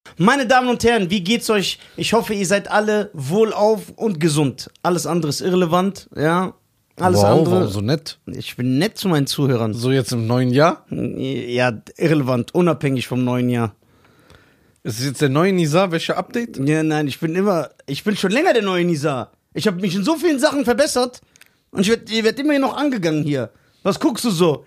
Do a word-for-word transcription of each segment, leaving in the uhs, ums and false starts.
Meine Damen und Herren, wie geht's euch? Ich hoffe, ihr seid alle wohlauf und gesund. Alles andere ist irrelevant, ja. Alles wow, andere. Wow, so nett. Ich bin nett zu meinen Zuhörern. So jetzt im neuen Jahr? Ja, irrelevant, unabhängig vom neuen Jahr. Ist es jetzt der neue Nizar? Welcher Update? Ja, nein, ich bin immer, ich bin schon länger der neue Nizar. Ich habe mich in so vielen Sachen verbessert und ich werde werd immer noch angegangen hier. Was guckst du so?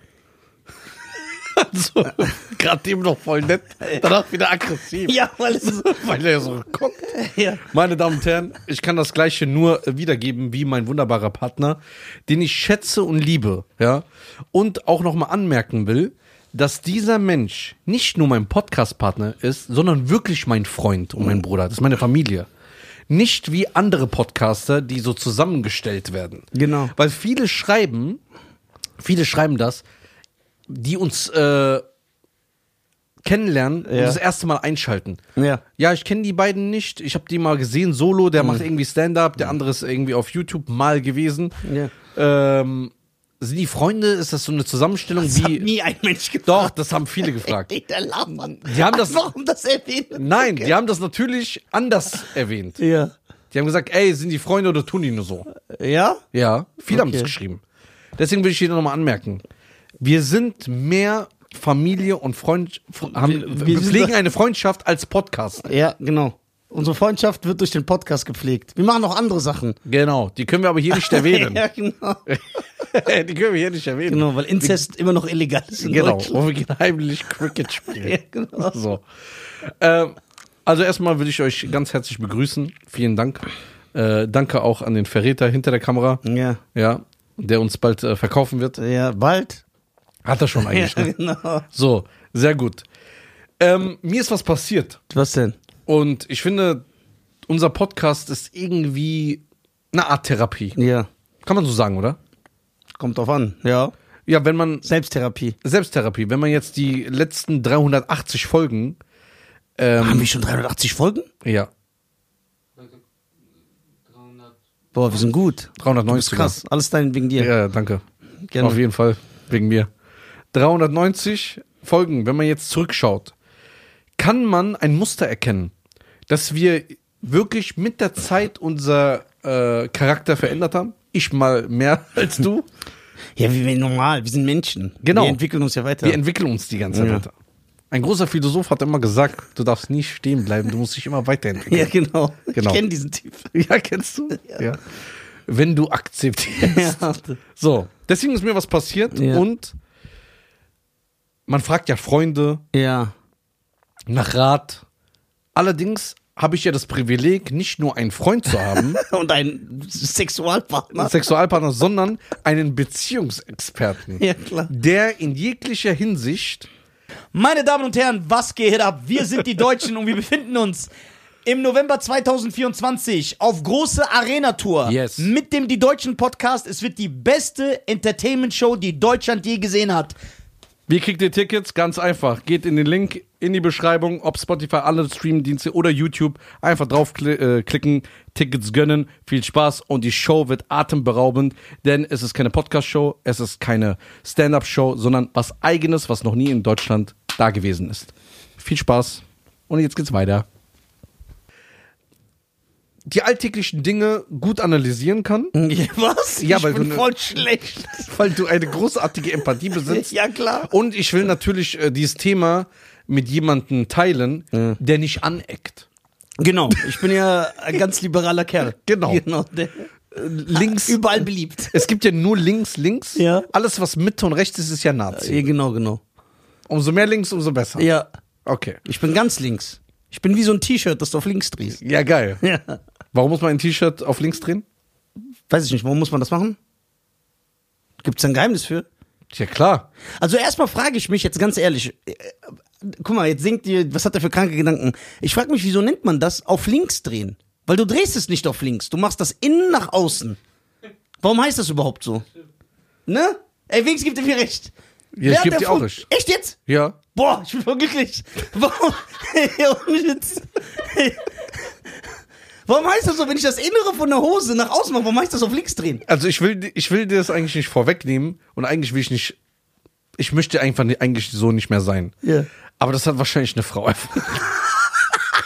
Also, gerade eben noch voll nett, danach wieder aggressiv. Ja, weil es Weil er so guckt. Ja. Meine Damen und Herren, ich kann das Gleiche nur wiedergeben wie mein wunderbarer Partner, den ich schätze und liebe, ja. Und auch nochmal anmerken will, dass dieser Mensch nicht nur mein Podcast-Partner ist, sondern wirklich mein Freund und mein Bruder. Das ist meine Familie. Nicht wie andere Podcaster, die so zusammengestellt werden. Genau. Weil viele schreiben, viele schreiben das, die uns äh, kennenlernen Ja. und das erste Mal einschalten. Ja. Ja, ich kenne die beiden nicht. Ich habe die mal gesehen, solo. Der macht irgendwie Stand-up, der andere ist irgendwie auf YouTube mal gewesen. Ja. Ähm, sind die Freunde? Ist das so eine Zusammenstellung Das hat wie... nie ein Mensch gefragt. Doch, das haben viele gefragt. Ey, der Lamann. Die haben das- Warum das erwähnt? Nein, die haben das natürlich anders erwähnt. Ja. Die haben gesagt, ey, sind die Freunde oder tun die nur so? Ja? Ja, viele haben Okay. das geschrieben. Deswegen will ich hier nochmal anmerken. Wir sind mehr Familie und Freund, haben, Wir- wir, wir sind pflegen da- eine Freundschaft als Podcast. Ja, genau. Unsere Freundschaft wird durch den Podcast gepflegt. Wir machen auch andere Sachen. Genau, die können wir aber hier nicht erwähnen. Ja, genau. Die können wir hier nicht erwähnen. Genau, weil Inzest immer noch illegal ist in Genau, Deutschland. wo wir gehen heimlich Cricket spielen. Ja, genau. So. Ähm, also erstmal will ich euch ganz herzlich begrüßen. Vielen Dank. Äh, danke auch an den Verräter hinter der Kamera, Ja, ja, der uns bald äh, verkaufen wird. ja, bald. Hat er schon eigentlich. Ja, Ne? genau. So, sehr gut. Ähm, mir ist was passiert. Was denn? Und ich finde, unser Podcast ist irgendwie eine Art Therapie. Ja, Kann man so sagen, oder? kommt drauf an. Ja. Ja, wenn man... Selbsttherapie. Selbsttherapie. Wenn man jetzt die letzten dreihundertachtzig Folgen... Ähm, Haben wir schon dreihundertachtzig Folgen? ja, Boah, wir sind gut. Du dreihundertneunzig. bist krass. Alles dein wegen dir. Ja, danke. Gerne. Auf jeden Fall, wegen mir. dreihundertneunzig Folgen, wenn man jetzt zurückschaut, kann man ein Muster erkennen, dass wir wirklich mit der Zeit unser äh, Charakter verändert haben. Ich mal mehr als du. Ja, wie wir normal. Wir sind Menschen. Genau. Wir entwickeln uns ja weiter. Wir entwickeln uns die ganze Zeit Ja. weiter. Ein großer Philosoph hat immer gesagt, du darfst nie stehen bleiben, du musst dich immer weiterentwickeln. Ja, genau. Genau. Ich kenne diesen Typ. Ja, kennst du? Ja. Wenn du akzeptierst. Ja. So, deswegen ist mir was passiert Ja. und man fragt ja Freunde Ja. nach Rat. Allerdings habe ich ja das Privileg, nicht nur einen Freund zu haben, Und ein Sexualpartner. einen Sexualpartner, sondern einen Beziehungsexperten, Ja, klar. der in jeglicher Hinsicht... Meine Damen und Herren, was geht ab? Wir sind die Deutschen und wir befinden uns im November zweitausendvierundzwanzig auf große Arena-Tour Yes. mit dem Die Deutschen Podcast. Es wird die beste Entertainment-Show, die Deutschland je gesehen hat. Wie kriegt ihr Tickets? Ganz einfach. Geht in den Link in die Beschreibung, ob Spotify, alle Streamdienste oder YouTube. Einfach draufklicken, Tickets gönnen. Viel Spaß und die Show wird atemberaubend, denn es ist keine Podcast-Show, es ist keine Stand-Up-Show, sondern was Eigenes, was noch nie in Deutschland da gewesen ist. Viel Spaß und jetzt geht's weiter. Die alltäglichen Dinge gut analysieren kann, Was? Ja, ich weil bin du ne- voll schlecht. weil du eine großartige Empathie besitzt. Ja, klar. Und ich will natürlich äh, dieses Thema mit jemandem teilen, Ja. der nicht aneckt. Genau, ich bin ja ein ganz liberaler Kerl. Genau. genau der, Links. überall beliebt. Es gibt ja nur links, links. Ja. Alles, was Mitte und rechts ist, ist ja Nazi. Ja, genau, genau. Umso mehr links, umso besser. Ja, Okay. ich bin ganz links. Ich bin wie so ein T-Shirt, das du auf links drehst. Ja, geil. Ja. Warum muss man ein T-Shirt auf links drehen? Weiß ich nicht, warum muss man das machen? Gibt's da ein Geheimnis für? Ja, klar. Also erstmal frage ich mich jetzt ganz ehrlich, äh, guck mal, jetzt denkt ihr, was hat er für kranke Gedanken? Ich frage mich, wieso nennt man das auf links drehen? Weil du drehst es nicht auf links, du machst das innen nach außen. Warum heißt das überhaupt so? Ne? Ey, wenigstens gibt er mir recht. Ja, Wer ich hat geb dir auch erfunden- recht. Echt jetzt? Ja. Boah, ich bin voll glücklich. Warum? Ohne Witz. Warum heißt das so, wenn ich das Innere von der Hose nach außen mache, warum heißt das auf links drehen? Also ich will, ich will dir das eigentlich nicht vorwegnehmen und eigentlich will ich nicht, ich möchte einfach nicht, eigentlich so nicht mehr sein. Ja. Aber das hat wahrscheinlich eine Frau erfunden.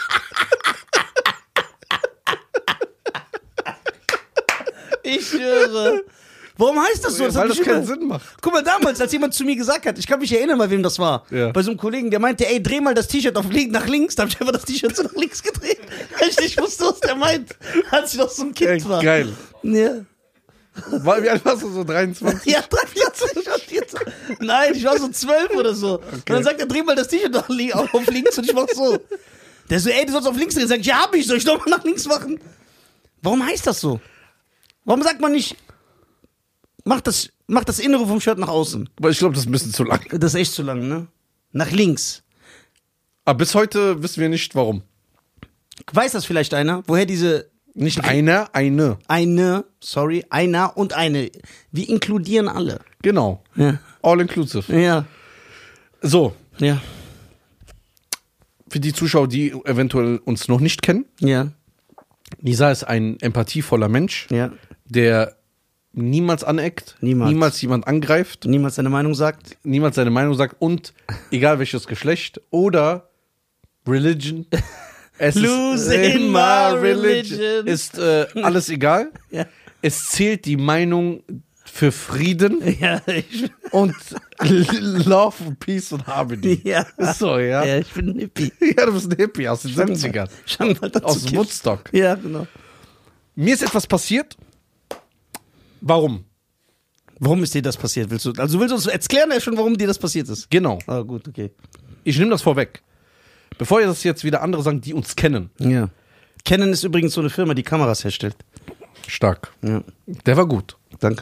Ich schwöre. Warum heißt das so? Das Weil hat das mich keinen immer- Sinn macht. Guck mal, damals, als jemand zu mir gesagt hat, ich kann mich erinnern, bei wem das war. Ja. Bei so einem Kollegen, der meinte, ey, dreh mal das T-Shirt auf link, nach links. Da hab ich einfach das T-Shirt so nach links gedreht. Weil ich nicht wusste, was der meint, als ich noch so ein Kind Ey, war. geil. Ja. War, wie alt warst du? So dreiundzwanzig? Ja, dreiundvierzig, vierzig. Nein, ich war so zwölf oder so. Und dann sagt er, dreh mal das T-Shirt nach li- auf links und ich mach so. Der so, ey, du sollst auf links drehen. Sag ich, ja, hab ich, soll ich nochmal nach links machen? Warum heißt das so? Warum sagt man nicht, mach das, mach das Innere vom Shirt nach außen? Aber ich glaube, das ist ein bisschen zu lang. Das ist echt zu lang, ne? Nach links. Aber bis heute wissen wir nicht, warum. Weiß das vielleicht einer? Woher diese Nicht einer, eine. eine, sorry, einer und eine. Wir inkludieren alle. Genau. Ja. All inclusive. Ja. So, Ja. für die Zuschauer, die eventuell uns noch nicht kennen, Ja. Nisa ist ein empathievoller Mensch, Ja. der niemals aneckt, Niemals. niemals jemand angreift, Niemals seine Meinung sagt. niemals seine Meinung sagt und egal welches Geschlecht oder Religion, es Losing ist, my my religion. ist äh, alles egal. Ja. Es zählt die Meinung für Frieden Ja, ich, und Love, Peace und Harmony. ja. Ist so, ja? Ja, ich bin ein Hippie. Ja, du bist ein Hippie aus den siebzigern. Schon mal dazu Aus kiffen. Woodstock. Ja, genau. Mir ist etwas passiert. Warum? Warum ist dir das passiert? Willst du, also willst du uns erklären ja schon, warum dir das passiert ist? Genau. Ah, gut, okay. Ich nehme das vorweg. Bevor ihr das jetzt wieder andere sagen, die uns kennen. Ja. Canon ist übrigens so eine Firma, die Kameras herstellt. Stark. Ja. Der war gut. Danke.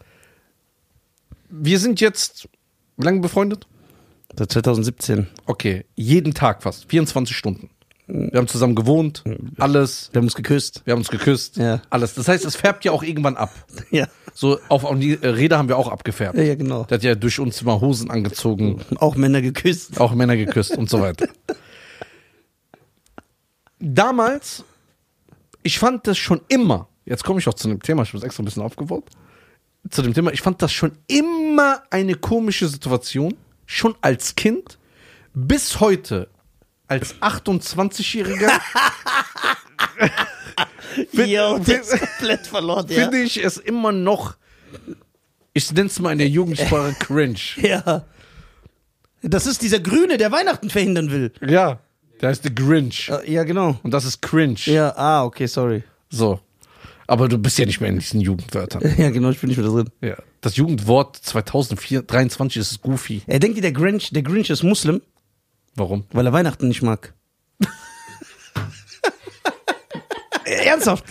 Wir sind jetzt wie lange befreundet? Seit zwanzig siebzehn. Okay, jeden Tag fast. vierundzwanzig Stunden. Wir haben zusammen gewohnt, alles. Wir haben uns geküsst. Wir haben uns geküsst, Ja. alles. Das heißt, es färbt ja auch irgendwann ab. Ja. So auf, auf die äh, Räder haben wir auch abgefärbt. Ja, ja, genau. Der hat ja durch uns immer Hosen angezogen, Auch Männer geküsst. auch Männer geküsst und so weiter. Damals, ich fand das schon immer, jetzt komme ich auch zu dem Thema, ich habe es extra ein bisschen aufgebaut, zu dem Thema, ich fand das schon immer eine komische Situation, schon als Kind, bis heute, als achtundzwanzigjähriger, Ja, der ist komplett verloren, ja. finde ich es immer noch, ich nenne es mal in der Jugendsprache cringe. Ja. Das ist dieser Grüne, der Weihnachten verhindern will. Ja, der heißt The Grinch. Äh, Ja, genau. Und das ist cringe. Ja, ah, okay, sorry. So. Aber du bist ja nicht mehr in diesen Jugendwörtern. Ja, genau, ich bin nicht mehr da drin. Ja. Das Jugendwort zwanzig dreiundzwanzig ist Goofy. Er denkt, der Grinch, der Grinch ist Muslim, Warum? weil er Weihnachten nicht mag. Ernsthaft?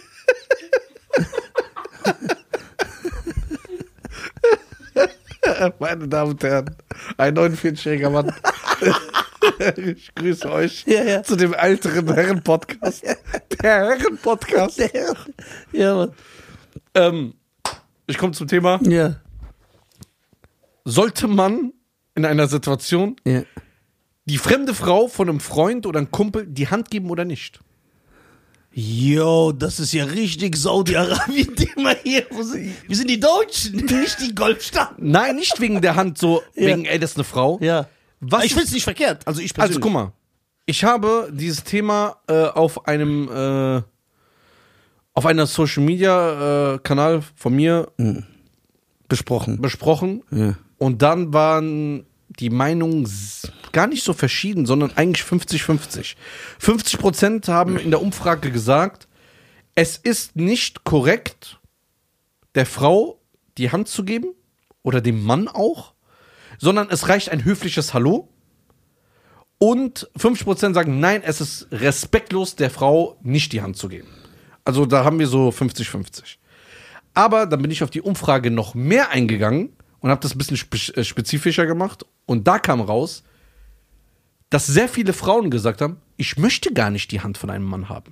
Meine Damen und Herren, ein neunundvierzigjähriger Mann. Ich grüße euch Ja, ja. zu dem älteren Herren-Podcast. Der Herren-Podcast. Ja, Mann. Ähm, ich komme zum Thema. Ja. Sollte man in einer Situation Ja. die fremde Frau von einem Freund oder einem Kumpel die Hand geben oder nicht? Yo, das ist ja richtig Saudi-Arabien-Thema hier. Wo sind- Wir sind die Deutschen, nicht die Golfstaaten. Nein, nicht wegen der Hand so, Ja. wegen, ey, das ist eine Frau. Ja. Was ich find's nicht verkehrt. Also ich persönlich. Also guck mal, ich habe dieses Thema äh, auf einem äh, auf einer Social Media äh, Kanal von mir Besprochen. besprochen Ja. und dann waren die Meinungen s- gar nicht so verschieden, sondern eigentlich fünfzig fünfzig. fünfzig Prozent haben in der Umfrage gesagt, es ist nicht korrekt, der Frau die Hand zu geben oder dem Mann auch, sondern es reicht ein höfliches Hallo. Und fünfzig Prozent sagen, nein, es ist respektlos, der Frau nicht die Hand zu geben. Also da haben wir so fünfzig fünfzig. Aber dann bin ich auf die Umfrage noch mehr eingegangen und habe das ein bisschen spe äh, spezifischer gemacht. Und da kam raus, dass sehr viele Frauen gesagt haben, ich möchte gar nicht die Hand von einem Mann haben.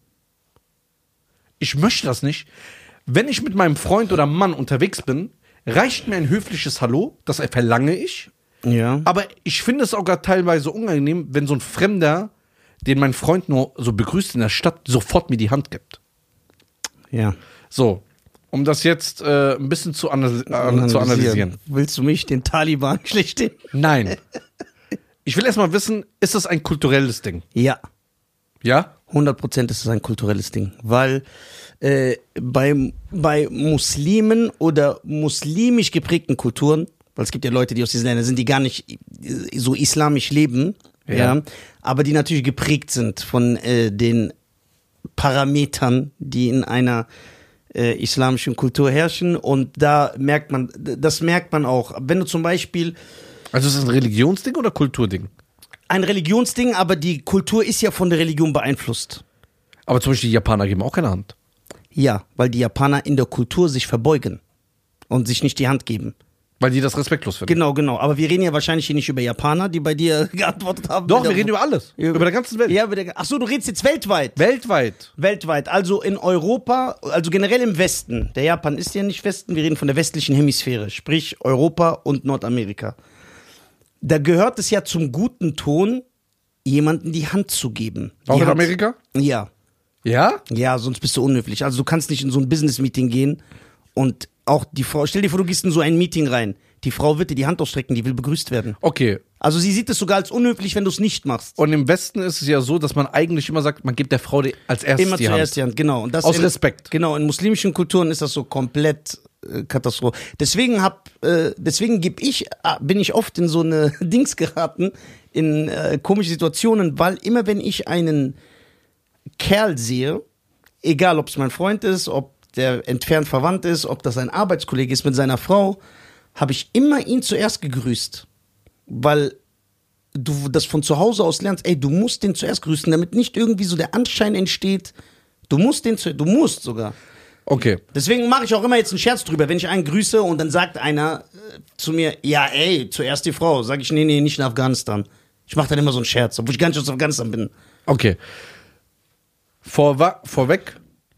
Ich möchte das nicht. Wenn ich mit meinem Freund oder Mann unterwegs bin, reicht mir ein höfliches Hallo, das verlange ich. Ja. Aber ich finde es sogar teilweise unangenehm, wenn so ein Fremder, den mein Freund nur so begrüßt in der Stadt, sofort mir die Hand gibt. Ja. So, um das jetzt äh, ein bisschen zu, analy äh, zu analysieren. Willst du mich, den Taliban, schlechthin? Nein. Ich will erstmal wissen, ist das ein kulturelles Ding? Ja. Ja? hundert Prozent ist es ein kulturelles Ding, weil äh, bei, bei Muslimen oder muslimisch geprägten Kulturen, weil es gibt ja Leute, die aus diesen Ländern sind, die gar nicht so islamisch leben, ja, Ja. aber die natürlich geprägt sind von äh, den Parametern, die in einer äh, islamischen Kultur herrschen, und da merkt man, das merkt man auch, wenn du zum Beispiel Also ist das ein Religionsding oder Kulturding? ein Religionsding, aber die Kultur ist ja von der Religion beeinflusst. Aber zum Beispiel die Japaner geben auch keine Hand. Ja, weil die Japaner in der Kultur sich verbeugen und sich nicht die Hand geben. Weil die das respektlos finden. Genau, genau. Aber wir reden ja wahrscheinlich hier nicht über Japaner, die bei dir geantwortet haben. Doch, wir reden über alles. Ja. Über der ganzen Welt. Ja, über der, ach so, du redest jetzt weltweit. Weltweit. Weltweit. Also in Europa, also generell im Westen. Der Japan ist ja nicht Westen, wir reden von der westlichen Hemisphäre, sprich Europa und Nordamerika. Da gehört es ja zum guten Ton, jemandem die Hand zu geben. Die Auch in Hand- Amerika? Ja. Ja? Ja, sonst bist du unhöflich. Also du kannst nicht in so ein Business-Meeting gehen und auch die Frau, stell dir vor, du gehst in so ein Meeting rein. Die Frau wird dir die Hand ausstrecken, die will begrüßt werden. Okay. Also sie sieht es sogar als unhöflich, wenn du es nicht machst. Und im Westen ist es ja so, dass man eigentlich immer sagt, man gibt der Frau die, als erstes Immer die zuerst Hand. die Hand, genau. Und das Aus in, Respekt. Genau, in muslimischen Kulturen ist das so komplett äh, Katastrophe. Deswegen hab, äh, deswegen geb ich, äh, bin ich oft in so eine Dings geraten, in äh, komische Situationen, weil immer wenn ich einen Kerl sehe, egal ob es mein Freund ist, ob der entfernt verwandt ist, ob das ein Arbeitskollege ist mit seiner Frau, habe ich immer ihn zuerst gegrüßt. Weil du das von zu Hause aus lernst, ey, du musst den zuerst grüßen, damit nicht irgendwie so der Anschein entsteht, du musst den zu, du musst sogar. Okay. Deswegen mache ich auch immer jetzt einen Scherz drüber, wenn ich einen grüße und dann sagt einer äh, zu mir, ja, ey, zuerst die Frau. Sag ich, nee, nee, nicht in Afghanistan. Ich mache dann immer so einen Scherz, obwohl ich gar nicht aus Afghanistan bin. Okay. Vorwa vorweg,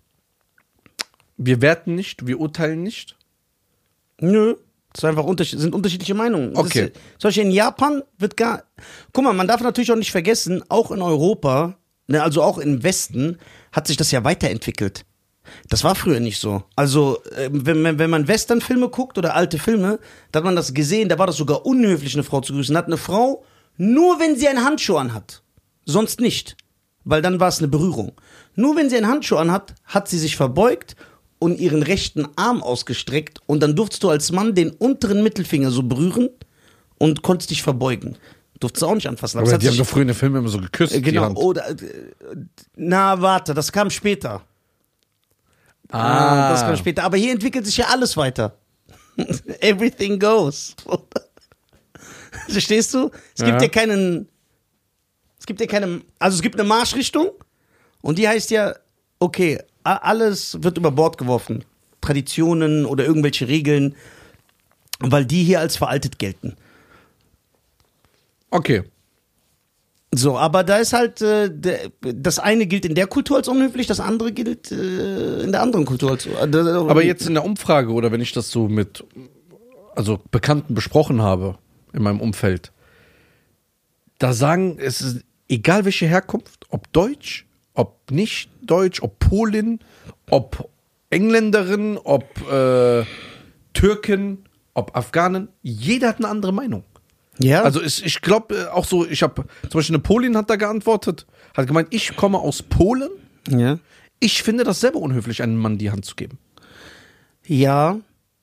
wir werten nicht, wir urteilen nicht. Nö. Das ist einfach unterschied sind unterschiedliche Meinungen. Okay. Das, zum Beispiel in Japan wird gar. Guck mal, man darf natürlich auch nicht vergessen, auch in Europa, ne, also auch im Westen, hat sich das ja weiterentwickelt. Das war früher nicht so. Also, äh, wenn, wenn man Westernfilme guckt oder alte Filme, da hat man das gesehen, da war das sogar unhöflich, eine Frau zu grüßen. Da hat eine Frau, nur wenn sie einen Handschuh anhat, sonst nicht. Weil dann war es eine Berührung. Nur wenn sie einen Handschuh anhat, hat sie sich verbeugt und ihren rechten Arm ausgestreckt, und dann durftest du als Mann den unteren Mittelfinger so berühren und konntest dich verbeugen. Durftest du auch nicht anfassen. Aber das hat die haben sich- doch früher in den Filmen immer so geküsst, äh, die Genau, Hand. oder, äh, na warte, das kam später. Ah. Das kam später. Aber hier entwickelt sich ja alles weiter. Everything goes. Verstehst du? Es gibt Ja. ja keinen, es gibt ja keine, also es gibt eine Marschrichtung und die heißt ja, okay, a- alles wird über Bord geworfen. Traditionen oder irgendwelche Regeln, weil die hier als veraltet gelten. Okay. So, aber da ist halt, äh, der, das eine gilt in der Kultur als unhöflich, das andere gilt äh, in der anderen Kultur als. Äh, Aber jetzt in der Umfrage oder wenn ich das so mit also Bekannten besprochen habe in meinem Umfeld, da sagen, es ist egal welche Herkunft, ob Deutsch, ob nicht Deutsch, ob Polin, ob Engländerin, ob äh, Türken, ob Afghanen, jeder hat eine andere Meinung. Ja, Also ich, ich glaube auch so, ich habe zum Beispiel eine Polin hat da geantwortet, hat gemeint, ich komme aus Polen, ja. ich finde das selber unhöflich, einem Mann die Hand zu geben. Ja.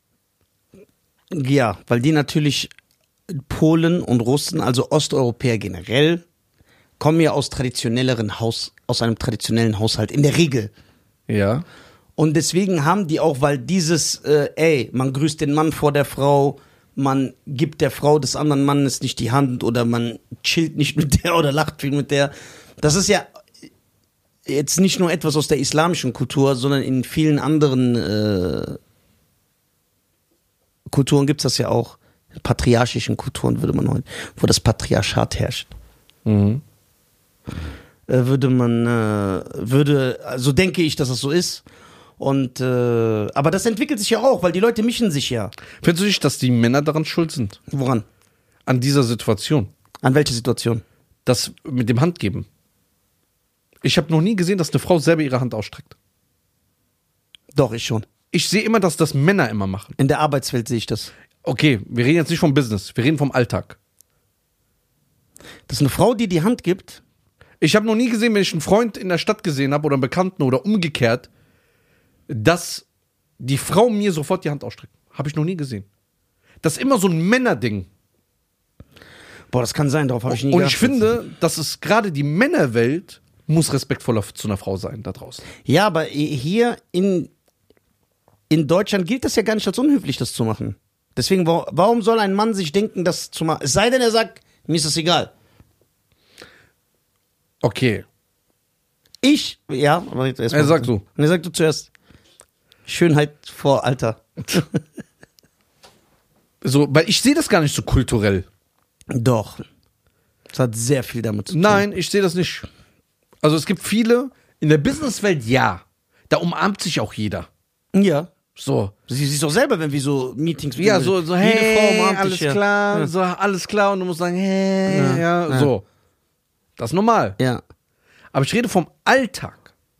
Ja, weil die natürlich Polen und Russen, also Osteuropäer generell, kommen ja aus traditionelleren Haus, aus einem traditionellen Haushalt, in der Regel. Ja. Und deswegen haben die auch, weil dieses, äh, ey, man grüßt den Mann vor der Frau, man gibt der Frau des anderen Mannes nicht die Hand oder man chillt nicht mit der oder lacht viel mit der. Das ist ja jetzt nicht nur etwas aus der islamischen Kultur, sondern in vielen anderen äh, Kulturen gibt's das ja auch. In patriarchischen Kulturen würde man heute, wo das Patriarchat herrscht. Mhm. Äh, würde man, äh, würde, also denke ich, dass das so ist. Und, äh, aber das entwickelt sich ja auch, weil die Leute mischen sich ja. Findest du nicht, dass die Männer daran schuld sind? Woran? An dieser Situation? An welche Situation? Das mit dem Handgeben. Ich habe noch nie gesehen, dass eine Frau selber ihre Hand ausstreckt. Doch, ich schon. Ich sehe immer, dass das Männer immer machen. In der Arbeitswelt sehe ich das. Okay, wir reden jetzt nicht vom Business, wir reden vom Alltag. Das ist eine Frau, die die Hand gibt. Ich habe noch nie gesehen, wenn ich einen Freund in der Stadt gesehen habe oder einen Bekannten oder umgekehrt, dass die Frau mir sofort die Hand ausstreckt. Habe ich noch nie gesehen. Das ist immer so ein Männerding. Boah, das kann sein, darauf habe ich nie Und geachtet. ich finde, dass es gerade die Männerwelt muss respektvoller zu einer Frau sein da draußen. Ja, aber hier in, in Deutschland gilt das ja gar nicht als unhöflich, das zu machen. Deswegen, wa- warum soll ein Mann sich denken, das zu machen? Es sei denn, er sagt, mir ist das egal. Okay. Ich, ja, aber jetzt erst Er mal. sagt so. Und er sagt du zuerst. Schönheit vor Alter. So, weil ich sehe das gar nicht so kulturell. Doch. Das hat sehr viel damit zu tun. Nein, ich sehe das nicht. Also es gibt viele, in der Businesswelt ja. Da umarmt sich auch jeder. Ja. So. Sie siehst doch selber, wenn wir so Meetings Ja, so, so Jede hey, Frau umarmt alles dich, ja. klar, Ja. so, alles klar. Und du musst sagen, hey, Ja, ja, ja. so. Das ist normal. Ja. Aber ich rede vom Alltag.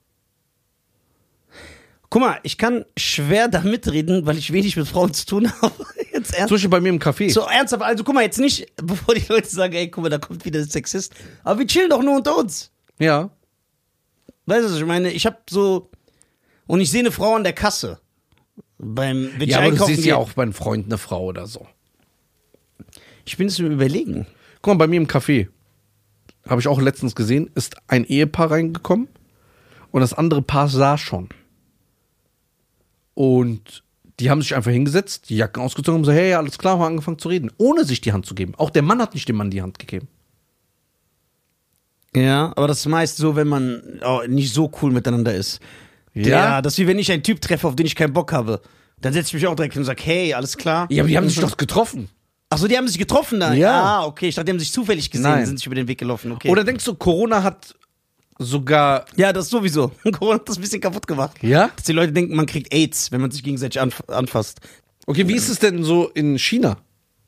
Guck mal, ich kann schwer da mitreden, weil ich wenig mit Frauen zu tun habe. Jetzt Zum ernst. Beispiel bei mir im Café. So ernsthaft, also guck mal, jetzt nicht, bevor die Leute sagen, ey, guck mal, da kommt wieder der Sexist. Aber wir chillen doch nur unter uns. Ja. Weißt du, was ich meine? Ich hab so, und ich sehe eine Frau an der Kasse. Beim, wenn ich Ja, aber du einkaufen siehst gehe. ja auch bei einem Freund eine Frau oder so. Ich bin es mir überlegen. Guck mal, bei mir im Café, habe ich auch letztens gesehen, ist ein Ehepaar reingekommen und das andere Paar saß schon. Und die haben sich einfach hingesetzt, die Jacken ausgezogen und gesagt, hey, alles klar, haben angefangen zu reden, ohne sich die Hand zu geben. Auch der Mann hat nicht dem Mann die Hand gegeben. Ja, aber das ist meist so, wenn man oh, nicht so cool miteinander ist. Ja? Ja, das ist wie wenn ich einen Typ treffe, auf den ich keinen Bock habe. Dann setze ich mich auch direkt hin und sage, hey, alles klar. Ja, aber die haben sich doch getroffen. Achso, die haben sich getroffen da? Ja. Ah, okay, ich dachte, die haben sich zufällig gesehen, Nein. sind sich über den Weg gelaufen, okay. Oder denkst du, Corona hat sogar... Ja, das sowieso. Corona hat das ein bisschen kaputt gemacht. Ja? Dass die Leute denken, man kriegt AIDS, wenn man sich gegenseitig anf anfasst. Okay, wie ist es denn so in China?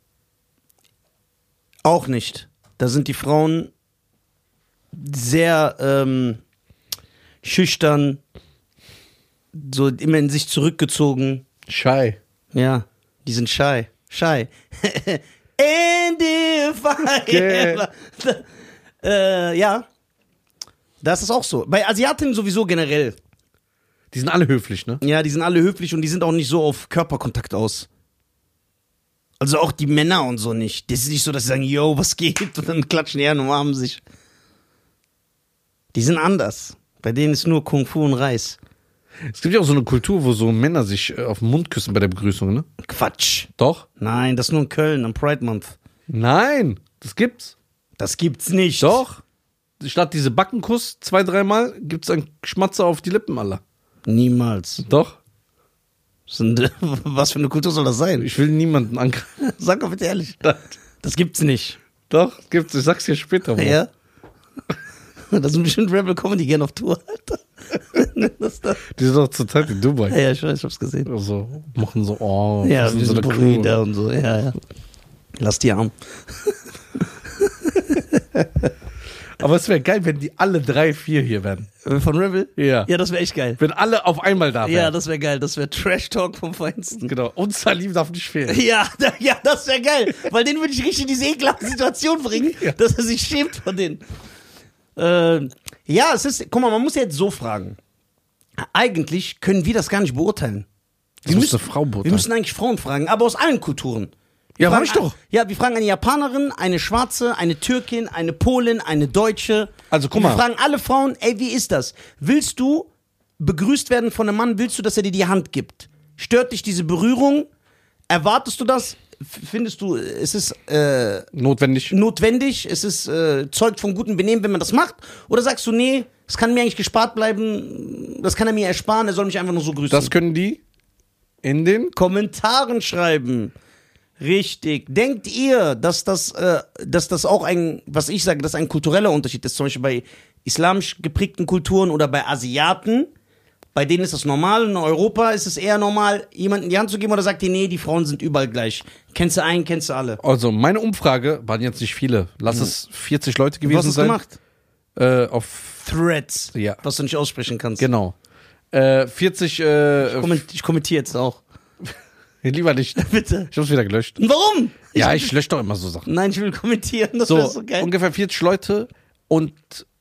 Auch nicht. Da sind die Frauen sehr ähm, schüchtern, so immer in sich zurückgezogen. Shy. Ja, die sind shy. Shy. In the fire. äh, ja. Das ist auch so. Bei Asiatinnen sowieso generell. Die sind alle höflich, ne? Ja, die sind alle höflich und die sind auch nicht so auf Körperkontakt aus. Also auch die Männer und so nicht. Das ist nicht so, dass sie sagen, yo, was geht? Und dann klatschen die an und umarmen sich. Die sind anders. Bei denen ist nur Kung Fu und Reis. Es gibt ja auch so eine Kultur, wo so Männer sich äh, auf den Mund küssen bei der Begrüßung, ne? Quatsch. Doch? Nein, das ist nur in Köln am Pride Month. Nein, das gibt's. Das gibt's nicht. Doch. Statt diese Backenkuss zwei, dreimal gibt's einen Schmatzer auf die Lippen, Alter. Niemals. Doch. Sind- Was für eine Kultur soll das sein? Ich will niemanden angreifen. Sag doch bitte ehrlich. Das gibt's nicht. Doch, gibt's. Ich sag's dir später. Bro. Ja? Das sind bestimmt Rebel Comedy gern auf Tour, Alter. Das da. Die sind doch zurzeit in Dubai. Ja, ja, ich weiß, ich hab's gesehen. Also, machen so, oh, Ja, das wir so sind eine Brüder und so, ja, ja. Lass die Arm. Aber es wäre geil, wenn die alle drei, vier hier wären. Von Rebel? Ja. Ja, das wäre echt geil. Wenn alle auf einmal da wären. Ja, das wäre geil. Das wäre Trash-Talk vom Feinsten. Genau. Und Salim darf nicht fehlen. Ja, da, ja, das wäre geil. Weil den würde ich richtig in diese ekelhafte Situation bringen, Ja. dass er sich schämt von denen. Äh, ja, es ist, guck mal, man muss ja jetzt so fragen. Eigentlich können wir das gar nicht beurteilen. Das muss eine Frau Wir beurteilen. müssen eigentlich Frauen fragen, aber aus allen Kulturen. Wir Ja, fragen mach ich doch. ein- Ja, wir fragen eine Japanerin, eine Schwarze, eine Türkin, eine Polin, eine Deutsche. Also, guck wir mal. fragen alle Frauen, ey, wie ist das? Willst du begrüßt werden von einem Mann? Willst du, dass er dir die Hand gibt? Stört dich diese Berührung? Erwartest du das? F- Findest du, es ist äh, Notwendig. notwendig? Es ist äh, zeugt vom guten Benehmen, wenn man das macht? Oder sagst du, nee, es kann mir eigentlich gespart bleiben, das kann er mir ersparen, er soll mich einfach nur so grüßen? Das können die in den... Kommentaren schreiben. Richtig. Denkt ihr, dass das, äh, dass das auch ein, was ich sage, dass ein kultureller Unterschied ist? Zum Beispiel bei islamisch geprägten Kulturen oder bei Asiaten. Bei denen ist das normal. In Europa ist es eher normal, jemanden die Hand zu geben oder sagt ihr, nee, die Frauen sind überall gleich. Kennst du einen, kennst du alle. Also, meine Umfrage waren jetzt nicht viele. Lass es vierzig Leute gewesen Was hast du sein. gemacht? Äh, auf... Threads. Ja. Was du nicht aussprechen kannst. Genau. Äh, vierzig... Äh, Komment- Ich kommentiere jetzt auch. lieber nicht. Bitte. Ich hab's wieder gelöscht. Warum? Ja, ich lösche doch immer so Sachen. Nein, ich will kommentieren. Das So, wäre so geil. ungefähr vierzig Leute und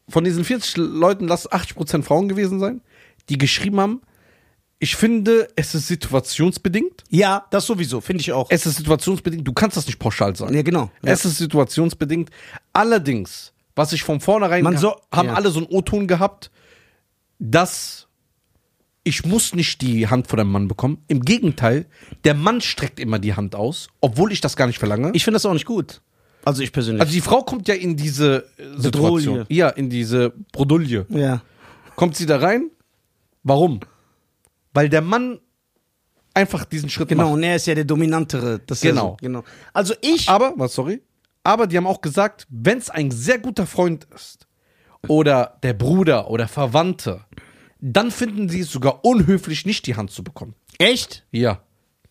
von diesen vierzig Leuten, lass achtzig Prozent Frauen gewesen sein, die geschrieben haben, ich finde, es ist situationsbedingt. Ja, das sowieso, finde ich auch. Es ist situationsbedingt, du kannst das nicht pauschal sagen. Ja, genau. Ja. Es ist situationsbedingt. Allerdings, was ich von vornherein, Man so- haben ja. alle so einen O-Ton gehabt, dass ich muss nicht die Hand von einem Mann bekommen. Im Gegenteil, der Mann streckt immer die Hand aus, obwohl ich das gar nicht verlange. Ich finde das auch nicht gut. Also ich persönlich. Also die Frau kommt ja in diese äh, Situation. Bedrohlie. Ja, in diese Bredouille. ja. Kommt sie da rein? Warum? Weil der Mann einfach diesen Schritt Genau, macht. und er ist ja der Dominantere. Das ist Genau. Ja so, genau. Also ich. Aber, was, sorry, aber die haben auch gesagt, wenn es ein sehr guter Freund ist oder der Bruder oder Verwandte, dann finden sie es sogar unhöflich, nicht die Hand zu bekommen. Echt? Ja.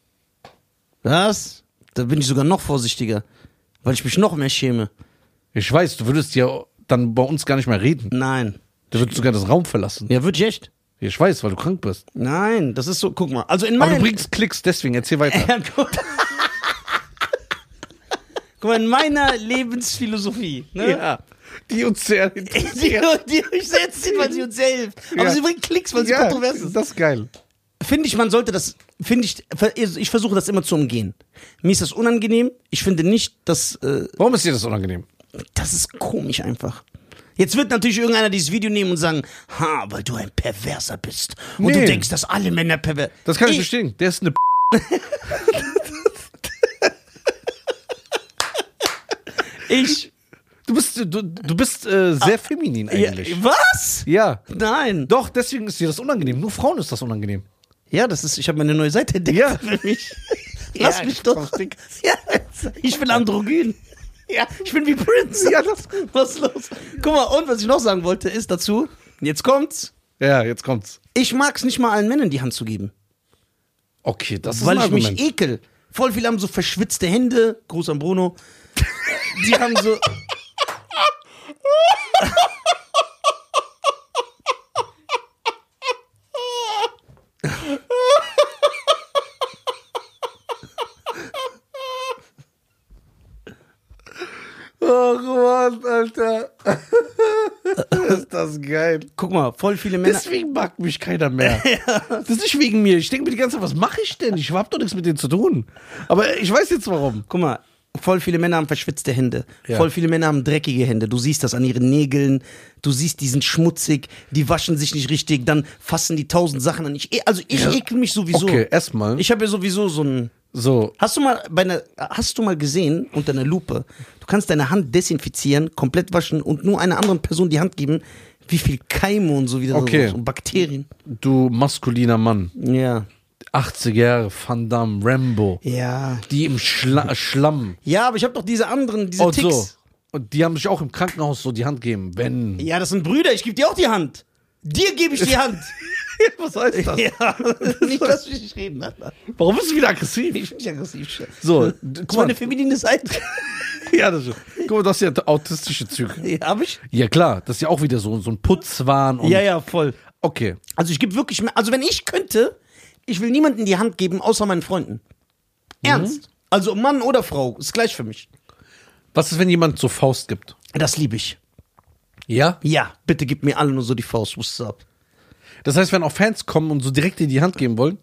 Was? Da bin ich sogar noch vorsichtiger. Weil ich mich noch mehr schäme. Ich weiß, du würdest ja dann bei uns gar nicht mehr reden. Nein. Du würdest sogar das Raum verlassen. Ja, würde ich echt? Ich weiß, weil du krank bist. Nein, das ist so, guck mal. Also in Aber meinen. du bringst Klicks, deswegen erzähl weiter. Ja, guck. Guck mal, in meiner Lebensphilosophie, ne? Ja. Die uns sehr Die, interessiert. die euch sehr zieht, weil sie uns sehr hilft. Aber Ja. sie bringt Klicks, weil sie Ja, kontrovers ist. das ist geil. Finde ich, man sollte das, finde ich, ich versuche das immer zu umgehen. Mir ist das unangenehm. Ich finde nicht, dass, äh, Warum ist dir das unangenehm? das ist komisch einfach. Jetzt wird natürlich irgendeiner dieses Video nehmen und sagen, ha, weil du ein Perverser bist. Und Nee. du denkst, dass alle Männer pervers. Das kann ich verstehen. Der ist eine Ich. Du bist, du, du bist äh, sehr feminin Ja, eigentlich. was? Ja. Nein. Doch, deswegen ist dir das unangenehm. Nur Frauen ist das unangenehm. Ja, das ist, ich habe meine neue Seite entdeckt Ja. für mich. Lass Ja, mich ich doch. brauch's dick. Ja, ich bin androgyn. Ja, ich bin wie Prince. Ja, das- Was ist los? Guck mal, und was ich noch sagen wollte, ist dazu, jetzt kommt's, Ja, jetzt kommt's. ich mag's nicht mal allen Männern die Hand zu geben. Okay, das ist Weil ein ich mich Argument. ekel. Voll viele haben so verschwitzte Hände. Gruß an Bruno. Die haben so. Ach Mann, Alter. Ist das geil. Guck mal, voll viele Männer. Deswegen mag mich keiner mehr. Das ist nicht wegen mir. Ich denke mir die ganze Zeit, was mache ich denn? Ich hab doch nichts mit denen zu tun. Aber ich weiß jetzt warum. Guck mal, voll viele Männer haben verschwitzte Hände. Ja. Voll viele Männer haben dreckige Hände. Du siehst das an ihren Nägeln. Du siehst, die sind schmutzig. Die waschen sich nicht richtig. Dann fassen die tausend Sachen an. Ich, also ich Ja. ekel mich sowieso. Okay, erstmal. Ich habe ja sowieso so ein. So, Hast du mal bei einer, hast du mal gesehen unter einer Lupe, du kannst deine Hand desinfizieren, komplett waschen und nur einer anderen Person die Hand geben, wie viel Keime und so wieder Okay. so, so Bakterien. du maskuliner Mann. Ja. achtziger Jahre, Van Damme, Rambo. Ja. Die im Schla Schlamm. Ja, aber ich habe doch diese anderen, diese Und Ticks. so. Und die haben sich auch im Krankenhaus so die Hand geben. Wenn. Ja, das sind Brüder, ich gebe dir auch die Hand. Dir gebe ich die Hand. Was heißt das? Ja, nicht, lass mich nicht reden, Alter. Warum bist du wieder aggressiv? Ich bin nicht aggressiv. So, Das ist meine feminine Seite. Ja, das ist. Guck mal, das sind ja autistische Züge. Ja, hab ich? Ja, klar, das ist ja auch wieder so, so ein Putzwahn und. Ja, ja, voll. Okay. Also ich gebe wirklich, mehr- also wenn ich könnte, ich will niemanden die Hand geben, außer meinen Freunden. Ernst. Also Mann oder Frau, ist gleich für mich. Was ist, wenn jemand so Faust gibt? Das liebe ich. Ja? Ja, bitte gib mir alle nur so die Faust, what's up? Das heißt, wenn auch Fans kommen und so direkt dir die Hand geben wollen?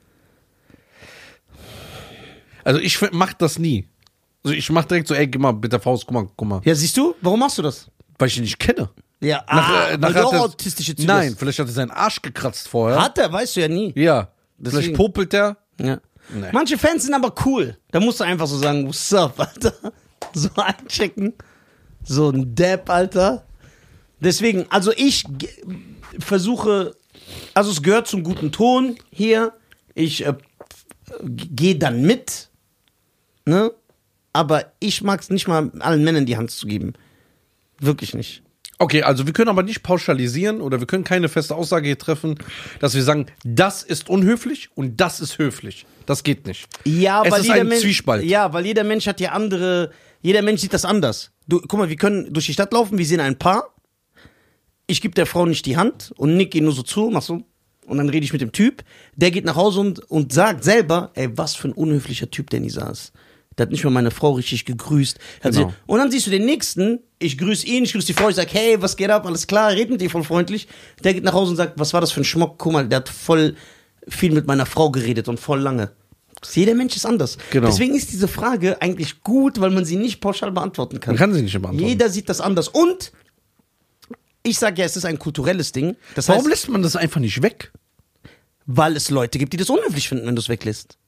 Also ich f- mach das nie. Also ich mach direkt so, ey, gib mal bitte Faust, guck mal, guck mal. Ja, siehst du? Warum machst du das? Weil ich ihn nicht kenne. Ja, Nach, ah, äh, weil nachher du auch hat er- autistische Züge Nein, hast. vielleicht hat er seinen Arsch gekratzt vorher. Hat er, weißt du ja nie. Ja. Deswegen- Vielleicht popelt der. Ja. Nee. Manche Fans sind aber cool. Da musst du einfach so sagen, what's up, Alter? So einchecken. So ein Dab, Alter. Deswegen, also ich ge- versuche, also es gehört zum guten Ton hier. Ich äh, gehe dann mit, ne? Aber ich mag es nicht mal allen Männern die Hand zu geben. Wirklich nicht. Okay, also wir können aber nicht pauschalisieren oder wir können keine feste Aussage hier treffen, dass wir sagen, das ist unhöflich und das ist höflich. Das geht nicht. Ja, Es weil ist jeder ein Mensch, Zwiespalt. Ja, weil jeder Mensch hat ja andere, jeder Mensch sieht das anders. Du, guck mal, wir können durch die Stadt laufen, wir sehen ein Paar. Ich gebe der Frau nicht die Hand und nick ihr nur so zu, mach so. Und dann rede ich mit dem Typ. Der geht nach Hause und, und sagt selber, ey, was für ein unhöflicher Typ der Nisa ist. Der hat nicht mal meine Frau richtig gegrüßt. Also, Genau. und dann siehst du den nächsten, ich grüße ihn, ich grüße die Frau, ich sag, hey, was geht ab, alles klar, red mit dir voll freundlich. Der geht nach Hause und sagt, was war das für ein Schmuck? Guck mal, der hat voll viel mit meiner Frau geredet und voll lange. Jeder Mensch ist anders. Genau. Deswegen ist diese Frage eigentlich gut, weil man sie nicht pauschal beantworten kann. Man kann sie nicht beantworten. Jeder sieht das anders. Und ich sage ja, es ist ein kulturelles Ding. Das Warum heißt, lässt man das einfach nicht weg? weil es Leute gibt, die das unhöflich finden, wenn du es weglässt.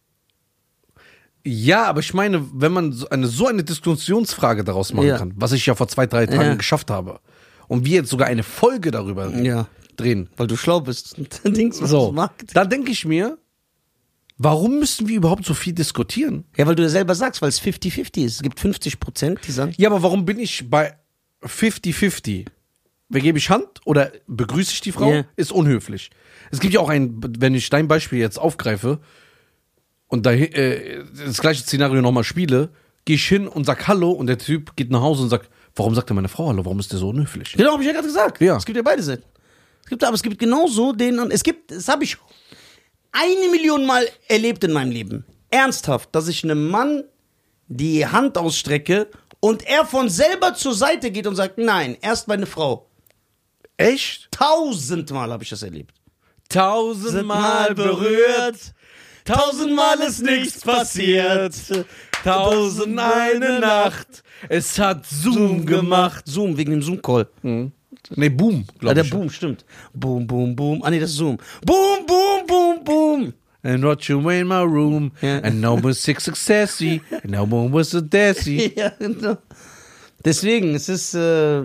Ja, aber ich meine, wenn man so eine, so eine Diskussionsfrage daraus machen Ja. kann, was ich ja vor zwei, drei Tagen Ja. geschafft habe, und wir jetzt sogar eine Folge darüber Ja. drehen, Weil du schlau bist. Und dann denkst du, was so, du magst. dann denke ich mir, warum müssen wir überhaupt so viel diskutieren? Ja, weil du ja selber sagst, weil es fifty fifty ist. Es gibt fünfzig Prozent, die sagen, Ja, aber warum bin ich bei fifty fifty? Wer gebe ich Hand oder begrüße ich die Frau? Ja. Ist unhöflich. Es gibt ja auch ein, wenn ich dein Beispiel jetzt aufgreife und da, äh, das gleiche Szenario nochmal spiele, gehe ich hin und sag Hallo und der Typ geht nach Hause und sagt, warum sagt er meine Frau Hallo? Warum ist der so unhöflich? genau, habe ich ja gerade gesagt. Ja. Es gibt ja beide Seiten. Es gibt aber es gibt genauso den, es gibt, das habe ich eine Million Mal erlebt in meinem Leben. Ernsthaft, dass ich einem Mann die Hand ausstrecke und er von selber zur Seite geht und sagt, nein, erst meine Frau. Echt? Tausendmal habe ich das erlebt. Tausendmal berührt, tausendmal ist nichts passiert, tausend eine Nacht, es hat Zoom gemacht. Zoom, wegen dem Zoom-Call. Nee, Boom, Ah, glaube der ich. Boom, stimmt. Boom, boom, boom. Ah, nee, das ist Zoom. Boom, boom, boom, boom. And what you in my room, Ja. and no one six successy, and no one was a desi. Ja, genau. Deswegen, es ist, äh,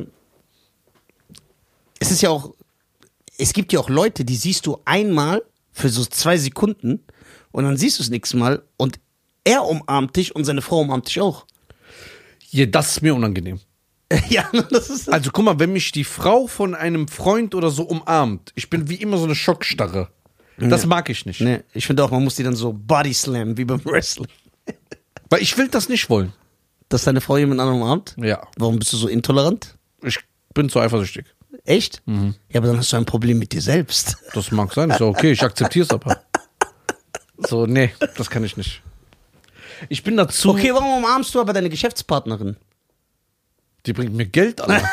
es ist ja auch, es gibt ja auch Leute, die siehst du einmal für so zwei Sekunden und dann siehst du es nächstes Mal und er umarmt dich und seine Frau umarmt dich auch. Ja, das ist mir unangenehm. Ja, das ist, Also guck mal, wenn mich die Frau von einem Freund oder so umarmt, ich bin wie immer so eine Schockstarre. Das mag ich nicht. ne, ich finde auch, man muss die dann so Body Slam, wie beim Wrestling. Weil ich will das nicht wollen. Dass deine Frau jemand anderen umarmt? Ja. Warum bist du so intolerant? Ich bin zu eifersüchtig. Echt? Ja, aber dann hast du ein Problem mit dir selbst. Das mag sein, ist ja okay, ich akzeptiere es aber. So, nee, das kann ich nicht. Ich bin dazu. Okay, warum umarmst du aber deine Geschäftspartnerin? Die bringt mir Geld, Alter.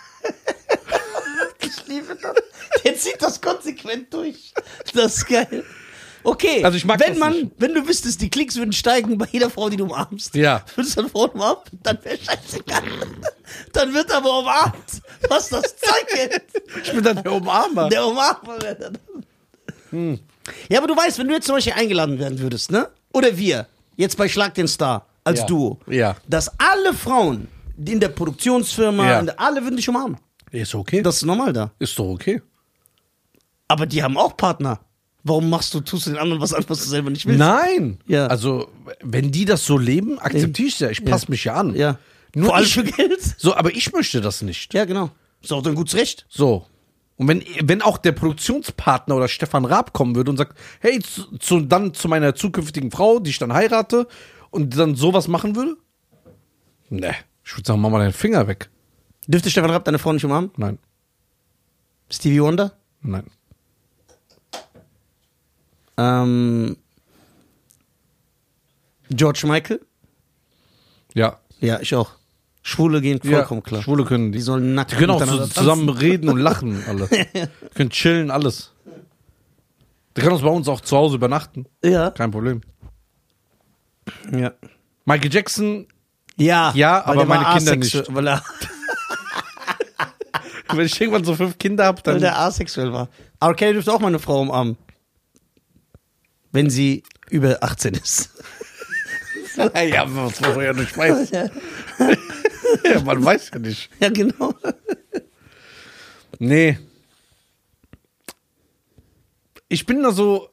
Ich liebe das. Der zieht das konsequent durch. Das ist geil. Okay, Also ich mag wenn das man, nicht. wenn du wüsstest, die Klicks würden steigen bei jeder Frau, die du umarmst. Ja. Würdest du eine Frau umarmen? Dann wäre scheißegal. Dann wird aber umarmt. Was das zeigt. Ich bin dann der Umarmer. Der Umarmer wäre dann. Hm. Ja, aber du weißt, wenn du jetzt zum Beispiel eingeladen werden würdest, ne? Oder wir, jetzt bei Schlag den Star, als Ja. Duo. Ja. Dass alle Frauen in der Produktionsfirma, Ja. in der, alle würden dich umarmen. Ist okay. Das ist normal da. ist doch okay. Aber die haben auch Partner. Warum machst du, tust du den anderen was an, was du selber nicht willst? Nein. Ja. Also, wenn die das so leben, akzeptiere ich es ja. Ich passe Ja. mich ja an. Ja. Nur Vor allem ich, für Geld. so, aber ich möchte das nicht. Ja, genau. Ist auch dein gutes Recht. So. Und wenn, wenn auch der Produktionspartner oder Stefan Raab kommen würde und sagt, hey, zu, zu, dann zu meiner zukünftigen Frau, die ich dann heirate, und dann sowas machen würde? Ne. Ich würde sagen, mach mal deinen Finger weg. Dürfte Stefan Raab deine Frau nicht umarmen? Nein. Stevie Wonder? Nein. Ähm, George Michael? Ja. Ja, ich auch. Schwule gehen vollkommen ja, klar. Schwule können Die sollen nackt Die können auch miteinander zu, zusammen reden und lachen, alle. Können chillen, alles. Die können uns bei uns auch zu Hause übernachten. tanzen. Ja. Kein Problem. Ja. Michael Jackson, Ja, Ja, weil aber der war meine Kinder asexuell- nicht. Weil er, wenn ich irgendwann so fünf Kinder habe, weil dann. der asexuell war. Aber Kelly dürfte auch mal eine Frau umarmen. Wenn sie über achtzehn ist. Ja, was man ja nicht weiß. Ja, man weiß ja nicht. Ja, genau. Nee. Ich bin da so.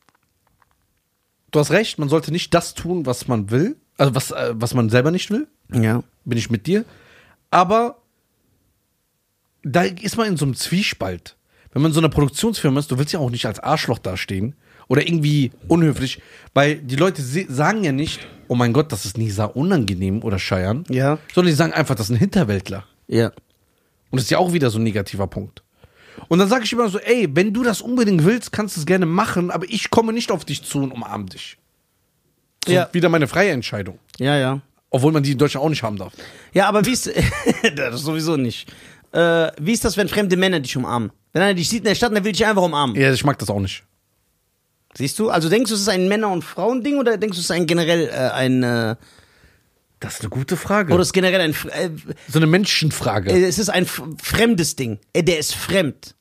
Du hast recht, man sollte nicht das tun, was man will. Also, was, äh, was man selber nicht will. Ja. Bin ich mit dir. Aber da ist man in so einem Zwiespalt. Wenn man in so einer Produktionsfirma ist, du willst ja auch nicht als Arschloch dastehen oder irgendwie unhöflich, weil die Leute se- sagen ja nicht, oh mein Gott, das ist Nisa unangenehm oder Scheiern, Ja. sondern die sagen einfach, das ist ein Hinterwäldler. Ja. Und das ist ja auch wieder so ein negativer Punkt. Und dann sage ich immer so, ey, wenn du das unbedingt willst, kannst du es gerne machen, aber ich komme nicht auf dich zu und umarm dich. So Ja. wieder meine freie Entscheidung. Ja, ja. Obwohl man die in Deutschland auch nicht haben darf. Ja, aber wie ist. Das sowieso nicht. Äh, wie ist das, wenn fremde Männer dich umarmen? Wenn einer dich sieht in der Stadt, dann will dich einfach umarmen. Ja, ich mag das auch nicht. Siehst du? Also denkst du, es ist ein Männer- und Frauending oder denkst du, es ist ein generell äh, ein. Äh, Das ist eine gute Frage. oder es ist generell ein. Äh, so eine Menschenfrage. äh, es ist ein f- fremdes Ding. Äh, der ist fremd.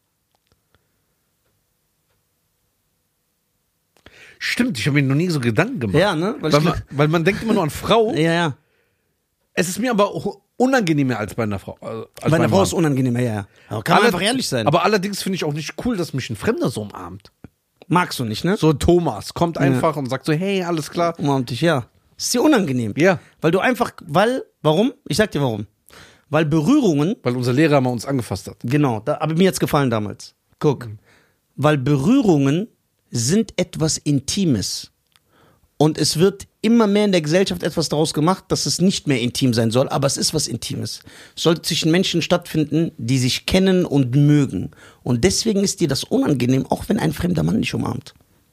Stimmt, ich habe mir noch nie so Gedanken gemacht. Ja, ne? Weil Weil ich- man, weil man denkt immer nur an Frau. Ja, ja. Es ist mir aber auch unangenehmer als bei einer Frau. Also als Bei einer beim Frau Mann. ist es unangenehmer, ja, ja. Aber kann man Aller- einfach ehrlich sein. Aber allerdings finde ich auch nicht cool, dass mich ein Fremder so umarmt. Magst du nicht, ne? So Thomas kommt einfach und sagt so, hey, alles klar. Umarmt dich, ja. Ist dir unangenehm. Ja. Weil du einfach, weil, warum? Ich sag dir warum. Weil Berührungen, Weil unser Lehrer mal uns angefasst hat. genau, da, aber mir hat's gefallen damals. Guck. Weil Berührungen sind etwas Intimes. Und es wird immer mehr in der Gesellschaft etwas daraus gemacht, dass es nicht mehr intim sein soll, aber es ist was Intimes. Es sollte zwischen Menschen stattfinden, die sich kennen und mögen. Und deswegen ist dir das unangenehm, auch wenn ein fremder Mann dich umarmt.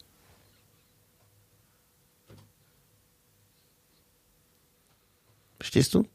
Verstehst du?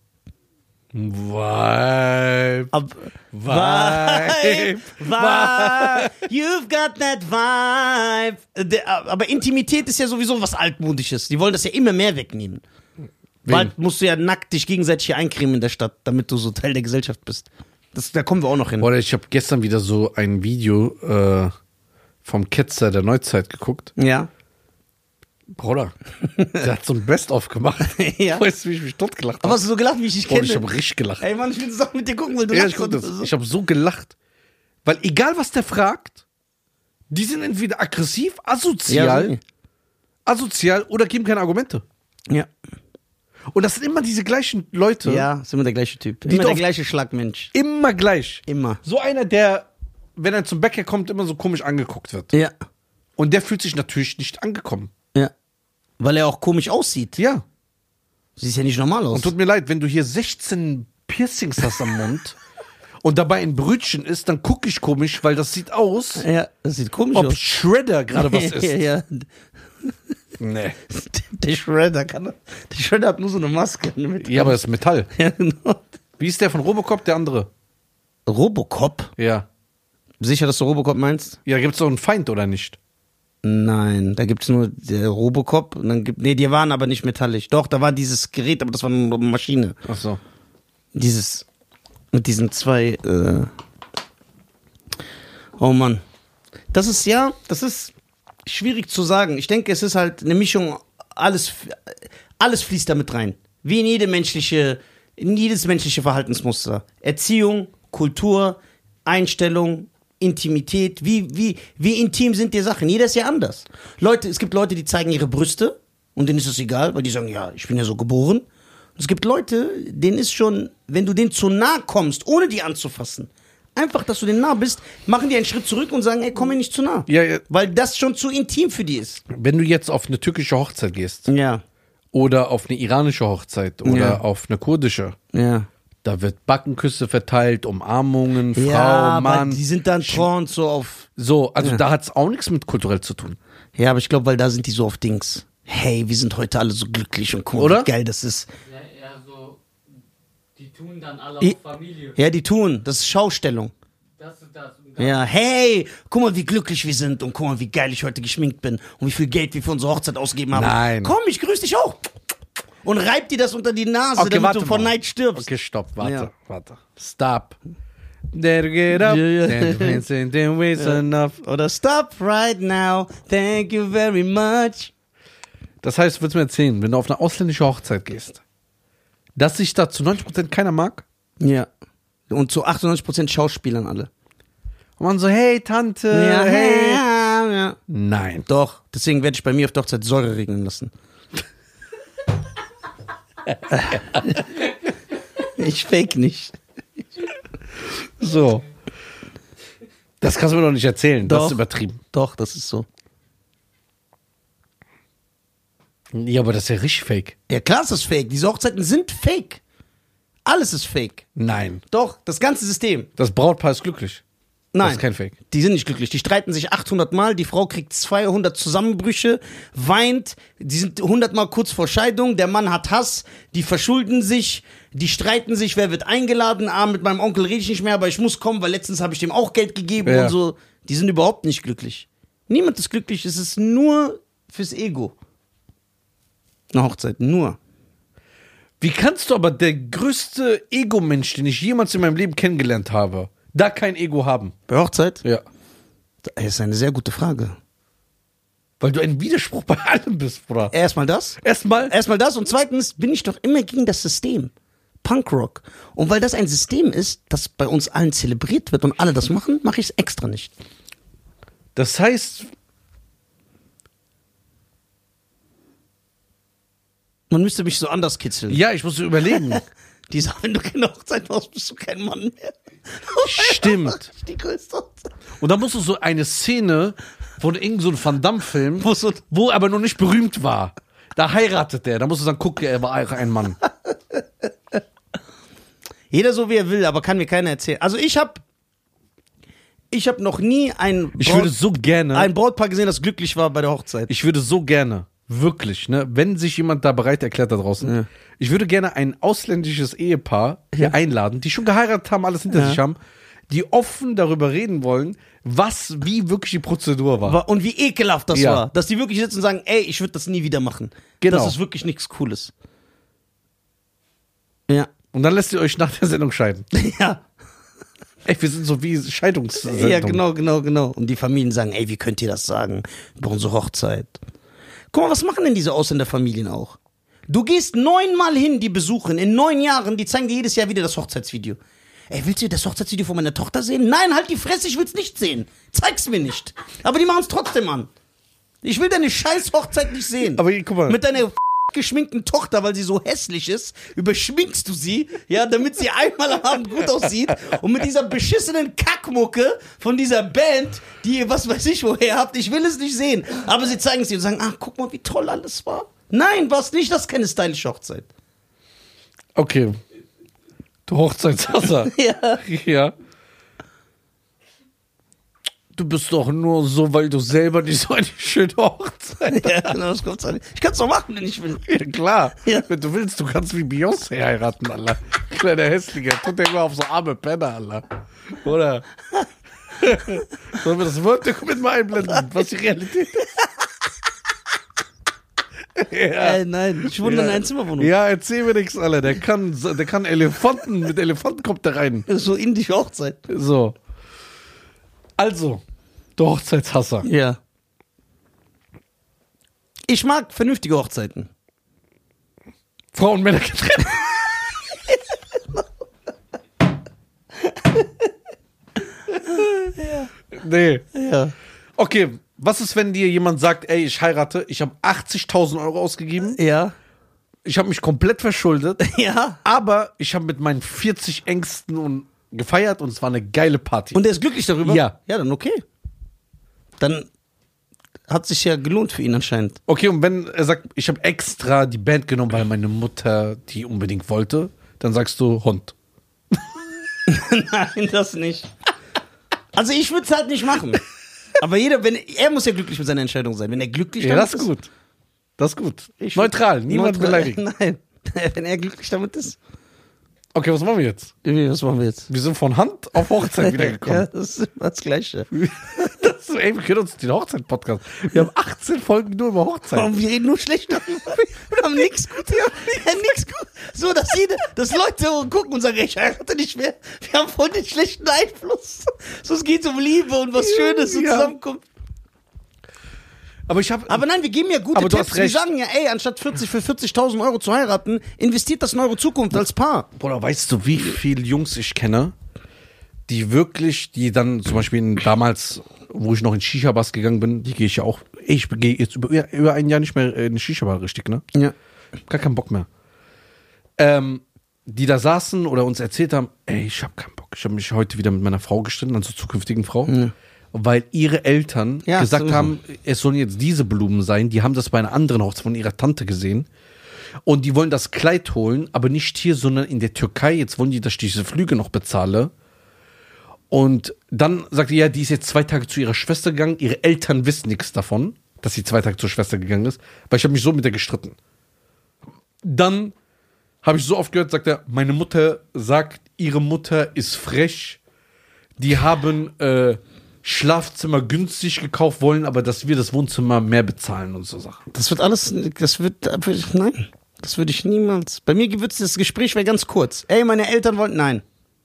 Vibe. Ab, Vibe. Vibe. You've got that vibe. Der- Aber Intimität ist ja sowieso was Altmodisches. Die wollen das ja immer mehr wegnehmen. Bald musst du ja nackt dich gegenseitig hier eincremen in der Stadt, damit du so Teil der Gesellschaft bist. Das, da kommen wir auch noch hin. Oder ich habe gestern wieder so ein Video äh, vom Ketzer der Neuzeit geguckt. Ja. Bruder, der hat so ein Best-of gemacht. Ja. Weißt du, wie ich mich tot gelacht Aber habe? hast du so gelacht, wie ich dich Bruder, kenne? ich habe richtig gelacht. Ey Mann, ich will das auch mit dir gucken, weil du Ja, lachst ich, guck und das. so. Ich habe so gelacht. Weil egal, was der fragt, die sind entweder aggressiv, asozial, Ja, asozial oder geben keine Argumente. ja. Und das sind immer diese gleichen Leute. Ja, ist immer der gleiche Typ. Die Immer der doch- gleiche Schlagmensch. Immer gleich. Immer. So einer, der, wenn er zum Bäcker kommt, immer so komisch angeguckt wird. Ja. Und der fühlt sich natürlich nicht angekommen. Ja. Weil er auch komisch aussieht. Ja. Sieht ja nicht normal aus. Und tut mir leid, wenn du hier sechzehn Piercings hast am Mund und dabei ein Brötchen isst, dann gucke ich komisch, weil das sieht aus, ja, das sieht komisch ob aus. Shredder gerade was ist. ja, ja. Nee. Der Shredder kann. Der Shredder hat nur so eine Maske. Mit Ja, aber das ist Metall. ja, genau. Wie ist der von Robocop, der andere? Robocop? Ja. Sicher, dass du Robocop meinst? Ja, da gibt's doch einen Feind, oder nicht? Nein, da gibt's nur der Robocop. Und dann gibt, nee, die waren aber nicht metallisch. Doch, da war dieses Gerät, aber das war eine Maschine. Ach so. Dieses, mit diesen zwei, äh oh Mann. Das ist, ja, das ist schwierig zu sagen. Ich denke, es ist halt eine Mischung, alles, alles fließt da mit rein. Wie in jede menschliche, in jedes menschliche Verhaltensmuster. Erziehung, Kultur, Einstellung, Intimität. Wie, wie, wie intim sind die Sachen? Jeder ist ja anders. Leute, es gibt Leute, die zeigen ihre Brüste und denen ist es egal, weil die sagen, ja, ich bin ja so geboren. Und es gibt Leute, denen ist schon, wenn du denen zu nah kommst, ohne die anzufassen, einfach, dass du denen nah bist, machen die einen Schritt zurück und sagen, ey, komm mir nicht zu nah. Ja, ja. Weil das schon zu intim für die ist. Wenn du jetzt auf eine türkische Hochzeit gehst Ja, oder auf eine iranische Hochzeit oder Ja. auf eine kurdische, ja. da wird Backenküsse verteilt, Umarmungen, Frau, ja, Mann. weil die sind dann trauend so auf. So, also Ja. da hat's auch nichts mit kulturell zu tun. Ja, aber ich glaube, weil da sind die so auf Dings. Hey, wir sind heute alle so glücklich und cool, Oder? wie geil das ist. Ja, eher so, die tun dann alle I- auf Familie. Ja, die tun, das ist Schaustellung. Das und das und das. Ja, hey, guck mal, wie glücklich wir sind und guck mal, wie geil ich heute geschminkt bin und wie viel Geld wir für unsere Hochzeit ausgegeben haben. Nein. Komm, ich grüße dich auch. Und reib dir das unter die Nase, Okay, damit warte du vor mal. Neid stirbst. Okay, stopp, warte, Ja. warte. Stop. There get up, Ja, ja. then dance and then waste enough. Oder stop right now, thank you very much. Das heißt, willst du mir erzählen, wenn du auf eine ausländische Hochzeit gehst, dass sich da zu neunzig Prozent keiner mag? Ja. Und zu achtundneunzig Prozent Schauspielern alle. Und man so, hey Tante, Ja, hey. ja, ja. Nein. Doch, deswegen werde ich bei mir auf der Hochzeit Säure regnen lassen. Ich fake nicht. So. Das kannst du mir doch nicht erzählen, das Doch. ist übertrieben. Doch, das ist so. Ja, aber das ist ja richtig fake. Ja, klar ist das fake. Diese Hochzeiten sind fake. Alles ist fake. Nein. Doch, das ganze System. Das Brautpaar ist glücklich. Nein, Das ist kein Fake. die sind nicht glücklich. Die streiten sich achthundert Mal, die Frau kriegt zweihundert Zusammenbrüche, weint, die sind hundert Mal kurz vor Scheidung, der Mann hat Hass, die verschulden sich, die streiten sich, wer wird eingeladen, ah, mit meinem Onkel rede ich nicht mehr, aber ich muss kommen, weil letztens habe ich dem auch Geld gegeben Ja. und so. Die sind überhaupt nicht glücklich. Niemand ist glücklich, es ist nur fürs Ego. Eine Hochzeit, nur. Wie kannst du aber der größte Ego-Mensch, den ich jemals in meinem Leben kennengelernt habe, da kein Ego haben? Bei Hochzeit? Ja. Das ist eine sehr gute Frage. Weil du ein Widerspruch bei allem bist, Bruder. Erstmal das. Erstmal, Erstmal das und zweitens bin ich doch immer gegen das System. Punkrock. Und weil das ein System ist, das bei uns allen zelebriert wird und alle das machen, mache ich es extra nicht. das heißt, Man müsste mich so anders kitzeln. ja, ich muss überlegen. Die sagen, wenn du keine Hochzeit machst, bist du kein Mann mehr. Stimmt. Die größte Hochzeit. Und dann musst du so eine Szene von irgendeinem so Van Damme-Film, Wo so- wo er aber noch nicht berühmt war. Da heiratet der. Da musst du sagen, guck, er war ein Mann. Jeder so wie er will, aber kann mir keiner erzählen. Also ich habe ich habe noch nie ein, Ich Braut- würde so gerne, ein Brautpaar gesehen, das glücklich war bei der Hochzeit. ich würde so gerne, wirklich, ne, wenn sich jemand da bereit erklärt da draußen, Ja. ich würde gerne ein ausländisches Ehepaar hier einladen, die schon geheiratet haben, alles hinter Ja. sich haben, die offen darüber reden wollen, was, wie wirklich die Prozedur war. War- Und wie ekelhaft das Ja. war. Dass die wirklich sitzen und sagen, ey, ich würde das nie wieder machen. Genau. Das ist wirklich nichts Cooles. Ja. Und dann lässt ihr euch nach der Sendung scheiden. Ja. Ey, wir sind so wie Scheidungssendung. Ja, genau, genau, genau. Und die Familien sagen, ey, wie könnt ihr das sagen über unsere Hochzeit? Guck mal, was machen denn diese Ausländerfamilien auch? Du gehst neunmal hin, die besuchen, in neun Jahren, die zeigen dir jedes Jahr wieder das Hochzeitsvideo. Ey, willst du das Hochzeitsvideo von meiner Tochter sehen? Nein, halt die Fresse, ich will's nicht sehen. Zeig's mir nicht. Aber die machen's trotzdem an. Ich will deine scheiß Hochzeit nicht sehen. Aber guck mal. Mit deiner geschminkten Tochter, weil sie so hässlich ist, überschminkst du sie, ja, damit sie einmal am Abend gut aussieht. Und mit dieser beschissenen Kackmucke von dieser Band, die ihr was weiß ich woher habt, ich will es nicht sehen. Aber sie zeigen es dir und sagen, ach, guck mal, wie toll alles war. Nein, war's nicht, das ist keine stylische Hochzeit. Okay. Du Hochzeitshasser. Ja. Ja. Du bist doch nur so, weil du selber nicht so eine schöne Hochzeit Ja, genau, das kommt's an. Ich kann's doch machen, wenn ich will. hast. Ja, klar. Ja. Wenn du willst, du kannst wie Beyoncé heiraten, Alter. Kleiner Hässlicher. Tut der immer auf so arme Penner, Alter. Oder? Sollen wir das Word-Dokument mal einblenden, was die Realität ist? Ja. Äh, nein, ich wohne in einer Einzimmerwohnung. Ja, erzähl mir nichts, Alter. Der kann, der kann Elefanten, mit Elefanten kommt der rein. Das ist so indische Hochzeit. So. Also, der Hochzeitshasser. Ja. Ich mag vernünftige Hochzeiten. Frauen und Männer getrennt. Nee. Ja. Okay, was ist, wenn dir jemand sagt, ey, ich heirate, ich habe achtzigtausend Euro ausgegeben, Ja. ich habe mich komplett verschuldet, Ja. aber ich habe mit meinen vierzig Ängsten und gefeiert und es war eine geile Party. Und er ist glücklich darüber? Ja. Ja, dann okay. Dann hat sich ja gelohnt für ihn anscheinend. Okay, und wenn er sagt, ich habe extra die Band genommen, weil meine Mutter die unbedingt wollte, dann sagst du Hund. Nein, das nicht. Also ich würde es halt nicht machen. Aber jeder, wenn er muss ja glücklich mit seiner Entscheidung sein. Wenn er glücklich Ja, damit das ist gut. Das ist gut. Ich Neutral, würd- niemand neutral- beleidigen. Nein. Wenn er glücklich damit ist. Okay, was machen wir jetzt? Wie, was machen wir jetzt? Wir sind von Hand auf Hochzeit wiedergekommen. Ja, das ist immer das Gleiche. Das ist, ey, wir können uns den Hochzeit-Podcast. Wir haben achtzehn Folgen nur über Hochzeit. Warum wir reden nur schlecht darüber? Wir haben nichts Gutes. Wir haben nichts Gutes. So, dass jede, dass Leute gucken und sagen, ich heirate nicht mehr. Wir haben voll den schlechten Einfluss. So, es geht um Liebe und was Schönes und Ja. zusammenkommt. Aber ich habe. Aber nein, wir geben ja gute Aber du Tipps. hast Wir recht. sagen ja, ey, anstatt vierzig für vierzigtausend Euro zu heiraten, investiert das in eure Zukunft als Paar. Bruder, weißt du, wie viele Jungs ich kenne, die wirklich, die dann zum Beispiel in, damals, wo ich noch in Shisha-Bars gegangen bin, die gehe ich ja auch, ey, ich gehe jetzt über, über ein Jahr nicht mehr in Shisha-Bar richtig, ne? Ja. Gar keinen Bock mehr. Ähm, die da saßen oder uns erzählt haben, ey, ich hab keinen Bock. Ich habe mich heute wieder mit meiner Frau gestritten, also zukünftigen Frau. Ja. Weil ihre Eltern Ja, gesagt sowieso. haben, es sollen jetzt diese Blumen sein. Die haben das bei einer anderen Hochzeit von ihrer Tante gesehen. Und die wollen das Kleid holen, aber nicht hier, sondern in der Türkei. Jetzt wollen die, dass ich diese Flüge noch bezahle. Und dann sagt die, ja, die ist jetzt zwei Tage zu ihrer Schwester gegangen. Ihre Eltern wissen nichts davon, dass sie zwei Tage zur Schwester gegangen ist, weil ich habe mich so mit der gestritten. Dann habe ich so oft gehört, sagt er, meine Mutter sagt, ihre Mutter ist frech. Die haben äh, Schlafzimmer günstig gekauft, wollen aber, dass wir das Wohnzimmer mehr bezahlen und so Sachen. Das wird alles, das wird, nein, das würde ich niemals. Bei mir wird das Gespräch wäre ganz kurz. Ey, meine Eltern wollten, nein.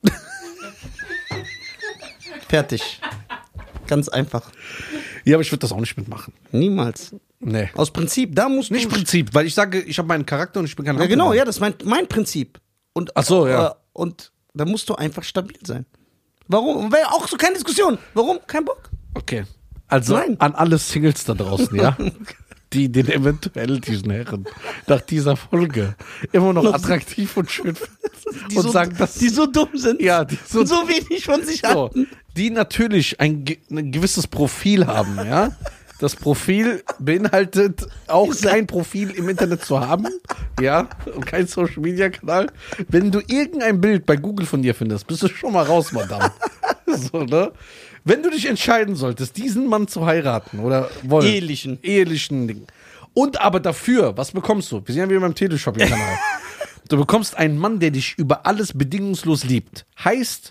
Fertig. Ganz einfach. Ja, aber ich würde das auch nicht mitmachen. Niemals. Nee. Aus Prinzip, da musst du... Nicht Prinzip, weil ich sage, ich habe meinen Charakter und ich bin kein Ja, genau, Handwerker. ja, das ist mein, mein Prinzip. Und, Ach so, ja. äh, Und da musst du einfach stabil sein. Warum? Weil auch so keine Diskussion. Warum? Kein Bock. Okay. Also Nein. an alle Singles da draußen, ja, die den eventuell diesen Herren nach dieser Folge immer noch attraktiv und schön finden Die und so, sagen, dass die so dumm sind. ja, die so, Und so wenig von sich so, halten. die natürlich ein, ge- ein gewisses Profil haben, ja. Das Profil beinhaltet auch kein Profil im Internet zu haben, ja, und kein Social Media Kanal. Wenn du irgendein Bild bei Google von dir findest, bist du schon mal raus, Madame. So, ne? Wenn du dich entscheiden solltest, diesen Mann zu heiraten oder wollen, Ehelichen. ehelichen Ding. Und aber dafür, was bekommst du? Wir sind ja wieder beim Teleshopping-Kanal. Du bekommst einen Mann, der dich über alles bedingungslos liebt. Heißt,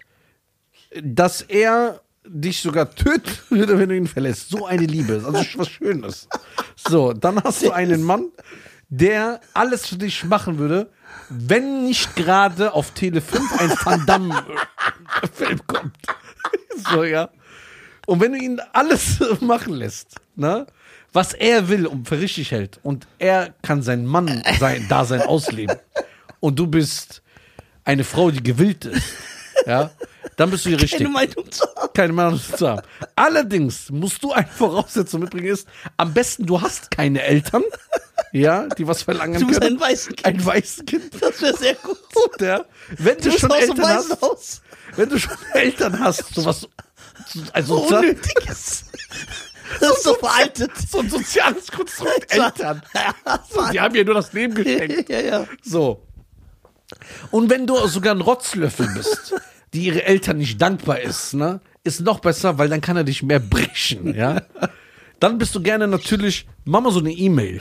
dass er dich sogar töten würde, wenn du ihn verlässt. So eine Liebe ist. Also was Schönes. So, dann hast du einen Mann, der alles für dich machen würde, wenn nicht gerade auf Tele fünf ein Van Damme-Film kommt. So, ja. Und wenn du ihn alles machen lässt, ne, was er will und für richtig hält, und er kann sein Mann sein Dasein ausleben, und du bist eine Frau, die gewillt ist, ja, dann bist du hier richtig. Keine Meinung zu haben. Keine Meinung zu haben. Allerdings musst du eine Voraussetzung mitbringen, ist, am besten du hast keine Eltern, ja, die was verlangen Du bist können. ein Waisenkind. Ein Waisenkind. Das wäre sehr gut. Und ja, wenn du, Du bist schon aus dem Eltern hast, Waisenhaus. wenn du schon Eltern hast, sowas, also So unnötiges. Das ist so veraltet. so ein soziales Konstrukt, Eltern. So, die haben ja nur das Leben geschenkt. Ja, ja. So. Und wenn du sogar ein Rotzlöffel bist, die ihre Eltern nicht dankbar ist, ne, ist noch besser, weil dann kann er dich mehr brechen, ja. Dann bist du gerne natürlich, mach mal so eine E-Mail.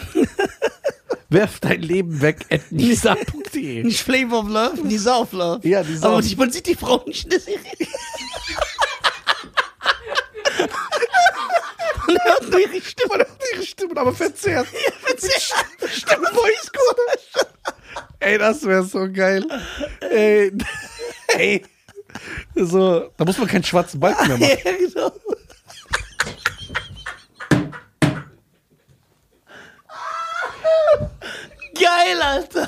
Werf dein Leben weg at nisa punkt de. Nicht Flavor of Love, Nisa of Love. Ja, Nisa Aber of- die, man sieht die Frau nicht in der Serie. Man hört nur ihre Stimme. Man hört ihre Stimmen, aber verzerrt. Stimme Voice Code. Ey, das wäre so geil. Ey, ey. So, da muss man keinen schwarzen Balken mehr machen. Ja, genau. Geil, Alter.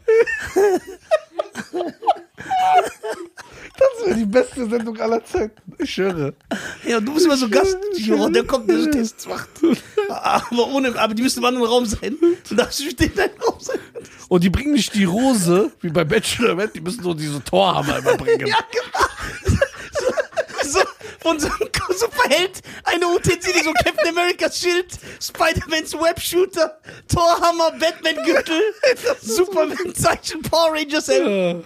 Das wäre die beste Sendung aller Zeiten. Ich schwöre. Ja, du bist immer so Gast. Oh, der kommt, der so Tests macht. Aber ohne, aber die müssen im anderen Raum sein. Du darfst nicht in deinem Raum sein. Und die bringen nicht die Rose, wie bei Bachelorette, die müssen so diese Torhammer immer bringen. Ja, genau. So, von so einem Superheld, eine Utensilie, so Captain America's Schild, Spider-Mans Webshooter, Torhammer, Batman-Gürtel, Superman-Zeichen, Power Rangers Helm.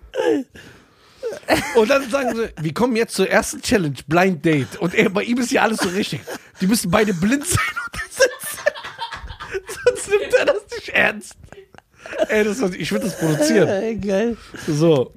Und dann sagen sie, wir kommen jetzt zur ersten Challenge, Blind Date. Und er, bei ihm ist ja alles so richtig. Die müssen beide blind sein und das sitzen. Sonst nimmt er das nicht ernst. Ey, das, ich würde das produzieren. Ey, geil. So.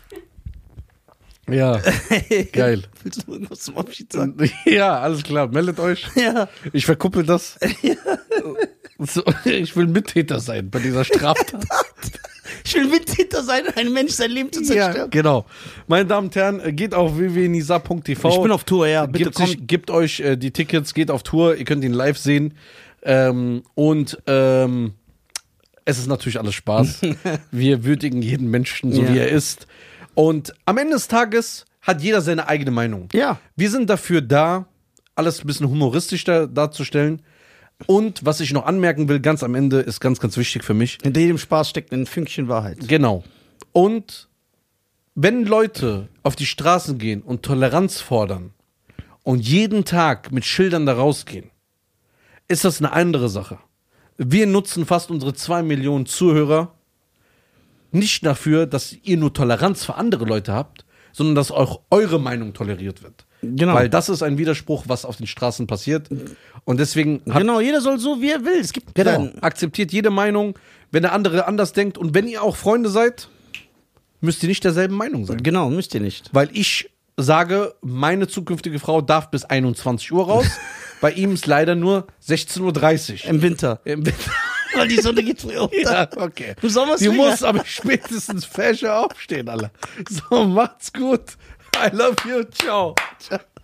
Ja, geil. Willst du irgendwas zum Abschied sagen? Ja, alles klar, meldet euch. Ja. Ich verkuppel das. So, ich will Mittäter sein bei dieser Straftat. Ich will Mittäter sein, ein Mensch sein Leben zu Ja, zerstören. genau. Meine Damen und Herren, geht auf w w w punkt nisa punkt t v. Ich bin auf Tour, ja. Bitte Gebt, kommt. sich, gebt euch äh, die Tickets, geht auf Tour, ihr könnt ihn live sehen. Ähm, und ähm, es ist natürlich alles Spaß. Wir würdigen jeden Menschen, so Ja. wie er ist. Und am Ende des Tages hat jeder seine eigene Meinung. Ja. Wir sind dafür da, alles ein bisschen humoristisch da, darzustellen. Und was ich noch anmerken will, ganz am Ende, ist ganz, ganz wichtig für mich. Hinter jedem Spaß steckt ein Fünkchen Wahrheit. Genau. Und wenn Leute auf die Straßen gehen und Toleranz fordern und jeden Tag mit Schildern da rausgehen, ist das eine andere Sache. Wir nutzen fast unsere zwei Millionen Zuhörer nicht dafür, dass ihr nur Toleranz für andere Leute habt, sondern dass auch eure Meinung toleriert wird. Genau. Weil das ist ein Widerspruch, was auf den Straßen passiert. Und deswegen hat, Genau, jeder soll so, wie er will. Es gibt genau, keinen- akzeptiert jede Meinung, wenn der andere anders denkt. Und wenn ihr auch Freunde seid, müsst ihr nicht derselben Meinung sein. Genau, müsst ihr nicht. Weil ich sage, meine zukünftige Frau darf bis einundzwanzig Uhr raus. Bei ihm ist leider nur sechzehn Uhr dreißig. Im Winter. Im Winter. Weil die Sonne geht früh unter. Ja, okay. Im Sommer ist Die länger. muss aber spätestens fescher aufstehen, Alter. So, macht's gut. I love you. Ciao. Ciao.